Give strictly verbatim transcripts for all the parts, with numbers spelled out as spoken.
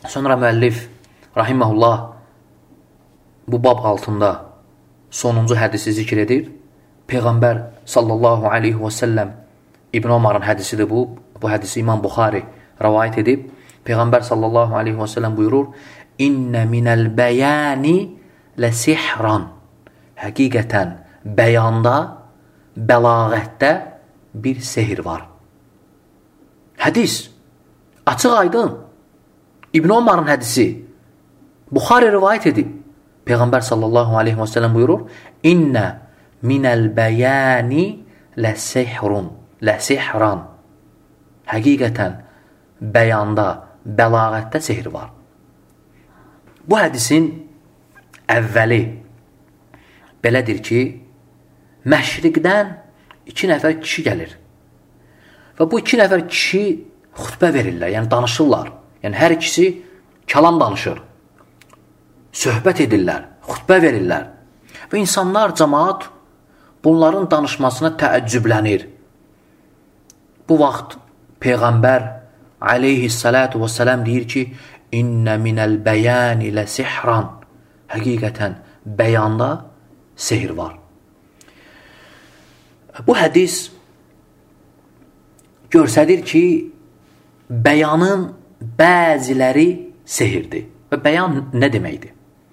Sonra müəllif rahimehullah bu bab altında sonuncu hədisi zikr edir. Peyğəmbər sallallahu aleyhi və səlləm, İbn Ömər'in hədisidir bu. Bu hədisi İmam Buxari rəvayət edib. Peyğəmbər sallallahu aleyhi və səlləm buyurur: İnnə minəl bəyani ləsihran. Həqiqətən bəyanda, bəlağətdə bir sehir var. Hədis açıq aydın. İbn Ömər'in hədisi Buxari rivayət edib. Peyğəmbər sallallahu aleyhi və səlləm buyurur: İnnə minəl bəyani ləsihrun. Ləsihran. Həqiqətən bəyanda, bəlağətdə sehir var. Bu hədisin əvvəli belədir ki, məşriqdən iki nəfər kişi gəlir. Və bu iki nəfər kişi xütbə verirlər, yəni danışırlar. Yəni hər ikisi kəlam danışır. Söhbət edirlər, xütbə verirlər. Və insanlar, cəmaat bunların danışmasına təəccüblənir. Bu vaxt Peyğəmbər aleyhissalatu vesselam deyir ki, İnnə minəl bəyani ləsihran. Həqiqətən bəyanda sehir var. Bu hədis göstərir ki, bəyanın bəziləri sehirdir. Və bəyan nə deməkdir?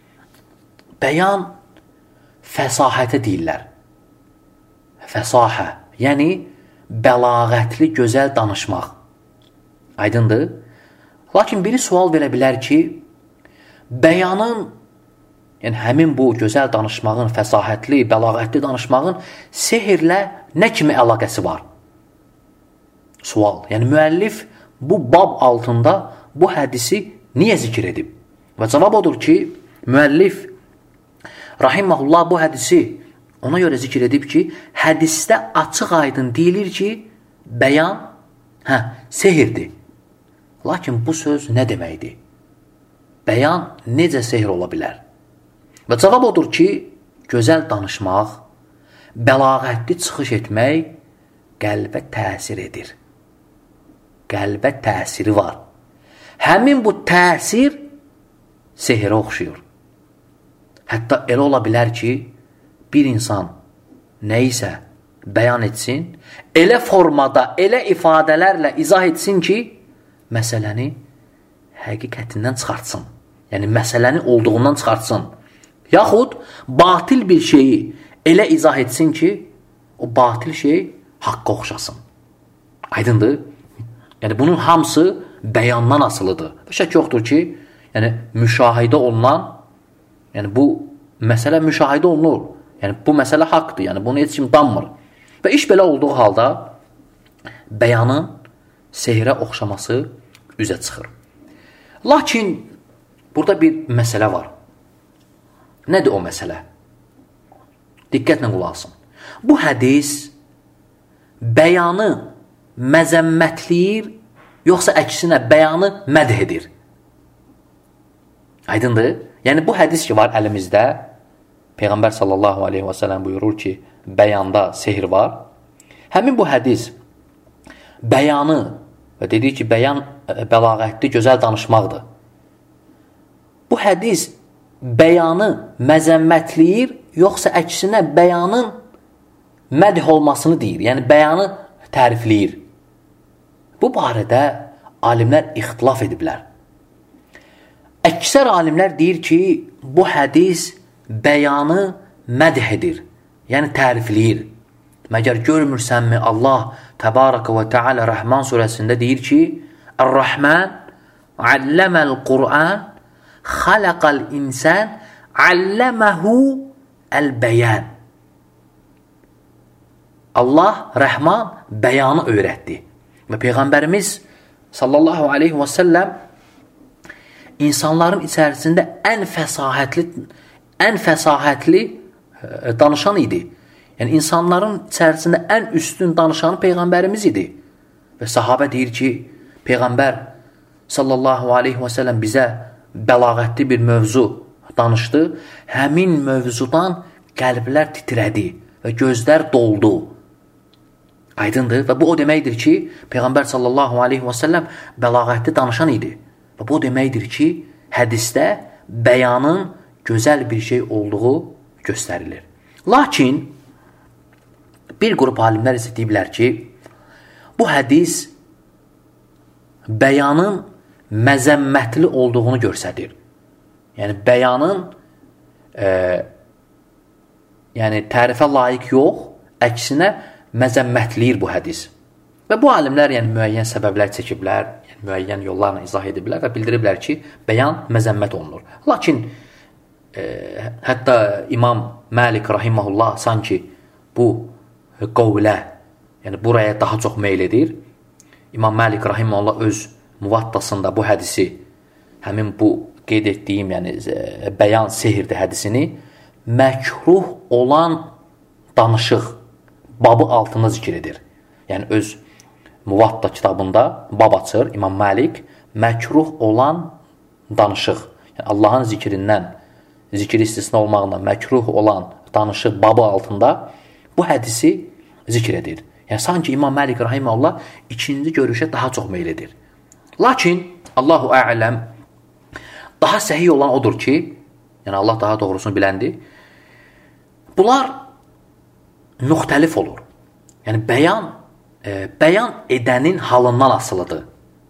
Bəyan fəsahətə deyirlər. Fəsahə, yəni bəlağətli, gözəl danışmaq. Aydındır? Lakin biri sual verə bilər ki, bəyanın, yəni həmin bu gözəl danışmağın, fəsahətli, bəlağətli danışmağın sehirlə nə kimi əlaqəsi var? Sual. Yəni müəllif bu bab altında bu hədisi niyə zikr edib? Və cavab odur ki, müəllif rahimehullah bu hədisi ona görə zikr edib ki, hədisdə açıq aydın deyilir ki, bəyan hə, sehirdir. Lakin bu söz nə deməkdir? Bəyan necə sehir ola bilər? Və cavab odur ki, gözəl danışmaq, bəlağətli çıxış etmək qəlbə təsir edir. Qəlbə təsiri var. Həmin bu təsir sehirə oxşuyur. Hətta elə ola bilər ki, bir insan nə isə bəyan etsin, elə formada, elə ifadələrlə izah etsin ki, məsələni həqiqətindən çıxartsın. Yəni, məsələni olduğundan çıxartsın. Yaxud, batil bir şeyi elə izah etsin ki, o batil şey haqqa oxşasın. Aydındır? Yəni, bunun hamısı bəyandan asılıdır. Və şək yoxdur ki, yəni, müşahidə olunan, yəni, bu məsələ müşahidə olunur. Yəni, bu məsələ haqdır. Yəni, bunu heç kim danmır. Və iş belə olduğu halda bəyanın sehirə oxşaması üzə çıxır. Lakin burada bir məsələ var. Nədir o məsələ? Diqqətlə qulaq asın. Bu hədis bəyanı məzəmmətləyir, yoxsa əksinə bəyanı mədh edir. Aydındır? Yəni, bu hədis ki var əlimizdə, Peyğəmbər sallallahu aleyhi və səlləm buyurur ki, bəyanda sehir var. Həmin bu hədis bəyanı, və dediyi ki, bəyan bəlağətli, gözəl danışmaqdır. Bu hədis bəyanı məzəmmətləyir, yoxsa əksinə bəyanın mədh olmasını deyir. Yəni, bəyanı tərifləyir. Bu barədə alimlər ixtilaf ediblər. Əksər alimlər deyir ki, bu hədis bəyanı mədh edir, yəni tərifləyir. Məgər görmürsənmi, Allah Təbarəkə və Teala Rəhman surəsində deyir ki, Ər-Rəhman alləməl Qur'an xaləqəl insən alləməhu əl-bəyən. Allah, Rəhman bəyanı öyrətdi. Və Peyğəmbərimiz sallallahu aleyhi və səlləm insanların içərisində ən fəsahətli, ən fəsahətli danışan idi. Yəni, insanların içərisində ən üstün danışanı Peyğəmbərimiz idi. Və sahabə deyir ki, Peyğəmbər sallallahu aleyhi və səlləm bizə bəlağətli bir mövzu danışdı. Həmin mövzudan qəlblər titrədi və gözlər doldu. Aydındır. Və bu o deməkdir ki, Peyğəmbər sallallahu aleyhi və səlləm bəlağətli danışan idi. Bu deməkdir ki, hədisdə bəyanın gözəl bir şey olduğu göstərilir. Lakin bir qrup alimlər isə deyiblər ki, bu hədis bəyanın məzəmmətli olduğunu göstərir. Yəni bəyanın e, yəni tərifə layiq yox, əksinə məzəmmətləyir bu hədis. Və bu alimlər yəni müəyyən səbəblər çəkiblər, yəni müəyyən yollarla izah ediblər və bildiriblər ki, bəyan məzəmmət olunur. Lakin e, hətta İmam Məlik rahimehullah sanki bu qovlə, yəni buraya daha çox meyl edir. İmam Məlik rahimehullah öz Muvattasında bu hədisi, həmin bu qeyd etdiyim, yəni bəyan sehirdir hədisini məkruh olan danışıq babı altında zikr edir. Yəni öz Muvatta kitabında bab açır İmam Məlik, məkruh olan danışıq. Yəni Allahın zikrindən, zikri istisna olmaqla məkruh olan danışıq babı altında bu hədisi zikr edir. Yəni sanki İmam Məlik rahimehullah ikinci görüşə daha çox meyl edir. Lakin Allahu a'lem, daha səhih olan odur ki, yəni Allah daha doğrusunu biləndir. Bunlar müxtəlif olur. Yəni bəyan e, bəyan edənin halından asılıdır.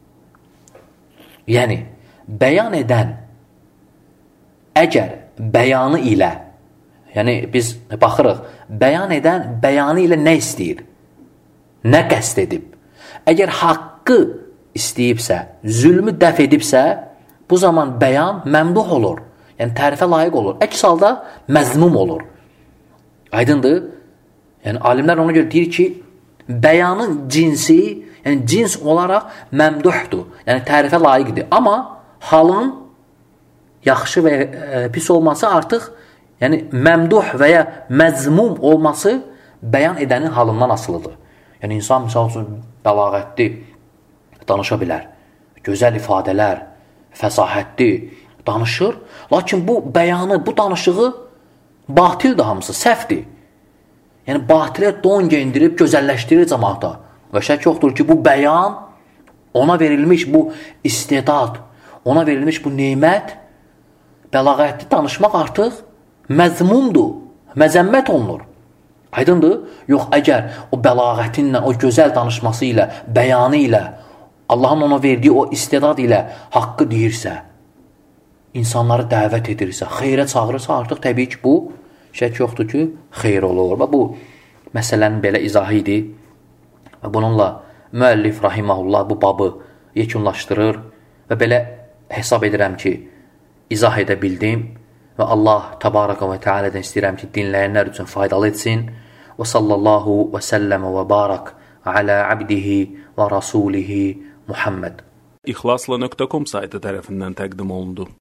Yəni bəyan edən əgər bəyanı ilə, yəni biz baxırıq, bəyan edən bəyanı ilə nə istəyir? Nə qəsd edib? Əgər haqqı istəyibsə, zülmü dəf edibsə, bu zaman bəyan məmduh olur. Yəni tərifə layiq olur. Əks halda məzmum olur. Aydındır? Yəni alimlər ona görə deyir ki, bəyanın cinsi, yəni cins olaraq məmduhdur. Yəni tərifə layiqdir. Amma halın yaxşı və e, pis olması artıq, yəni məmduh və ya məzmum olması bəyan edənin halından asılıdır. Yəni insan misal üçün bəlağətli danışa bilər. Gözəl ifadələr, fəsahətli danışır. Lakin bu bəyanı, bu danışığı batildir hamısı, səhvdir. Yəni batilə don geyindirib gözəlləşdirir cəmaata. Və şək yoxdur ki, bu bəyan, ona verilmiş bu istedad, ona verilmiş bu nemət, bəlağətli danışmaq artıq məzmumdur, məzəmmət olunur. Aydındır? Yox, əgər o bəlağətinlə, o gözəl danışması ilə, bəyanı ilə, Allahın ona verdiyi o istedad ilə haqqı deyirsə, insanları dəvət edirsə, xeyrə çağırırsa, artıq təbii ki, bu şək yoxdur ki, xeyr olur. Və bu məsələnin belə izahı idi. Və bununla müəllif rahimehullah bu babı yekunlaşdırır və belə hesab edirəm ki, izah edə bildim və Allah təbaraka və teala'dan istəyirəm ki, dinləyənlər üçün faydalı etsin. Və sallallahu və səlləmə və barak alə abdihi və rasulihi Muhammed. İxlasla nöqtə com saytı tərəfindən təqdim olundu.